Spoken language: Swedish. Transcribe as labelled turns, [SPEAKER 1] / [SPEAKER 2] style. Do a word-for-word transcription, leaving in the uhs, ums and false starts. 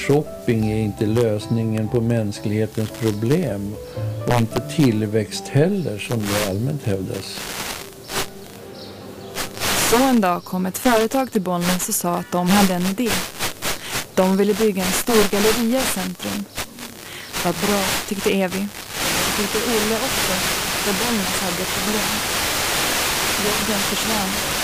[SPEAKER 1] shopping är inte lösningen på mänsklighetens problem och inte tillväxt heller, som det allmänt hävdas.
[SPEAKER 2] Så en dag kom ett företag till Bollnäs och sa att de hade en idé. De ville bygga en stor galleria i centrum. Vad bra, tyckte Evi. Det tyckte Olle också, för Bollnäs hade problem. Jobben försvann.